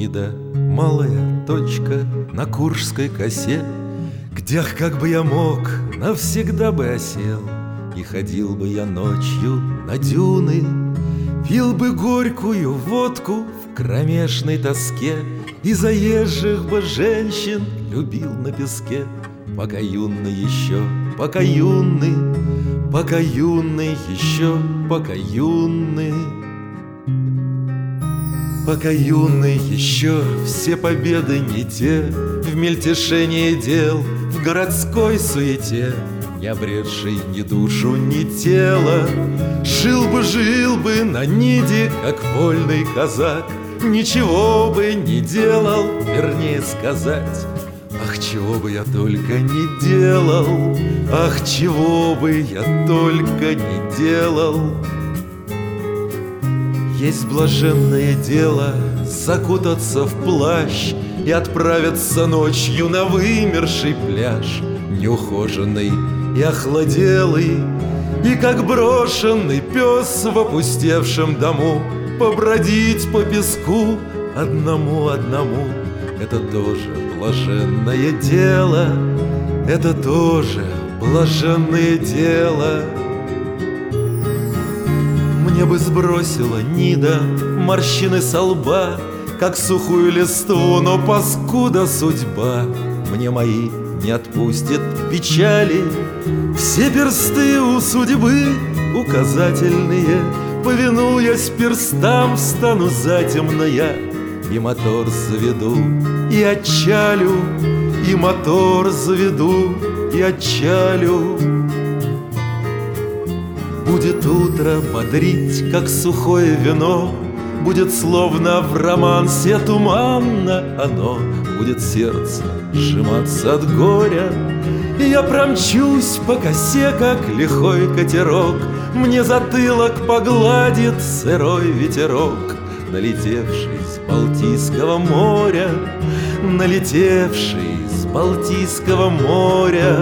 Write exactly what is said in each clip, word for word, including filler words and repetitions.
Нида, малая точка на Куршской косе, где, как бы я мог, навсегда бы осел. И ходил бы я ночью на дюны, пил бы горькую водку в кромешной тоске, и заезжих бы женщин любил на песке. Пока юный еще, пока юный, пока юный еще, пока юный. Пока юный еще, все победы не те, в мельтешении дел, в городской суете, не обретший ни душу, ни тело. Жил бы, жил бы на Ниде, как вольный казак, ничего бы не делал, вернее сказать. Ах, чего бы я только не делал, ах, чего бы я только не делал. Есть блаженное дело закутаться в плащ и отправиться ночью на вымерший пляж, неухоженный и охладелый, и как брошенный пес в опустевшем дому побродить по песку одному-одному. Это тоже блаженное дело, это тоже блаженное дело. Мне бы сбросила Нида морщины со лба, как сухую листву, но паскуда судьба мне мои не отпустит печали. Все персты у судьбы указательные, повинуясь перстам, встану затемно я, и мотор заведу, и отчалю, и мотор заведу, и отчалю. Будет утро бодрить, как сухое вино, будет словно в романсе туманно оно, будет сердце сжиматься от горя, и я промчусь по косе, как лихой катерок. Мне затылок погладит сырой ветерок, налетевший с Балтийского моря, налетевший с Балтийского моря.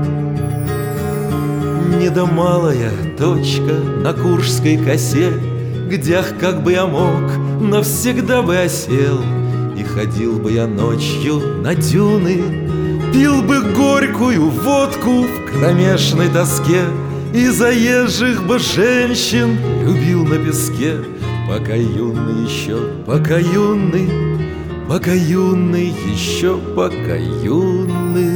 Нида, малая точка на Куршской косе, где, ах, как бы я мог, навсегда бы осел. И ходил бы я ночью на дюны, пил бы горькую водку в кромешной тоске, и заезжих бы женщин любил на песке. Пока юный еще, пока юный, пока юный еще, пока юный.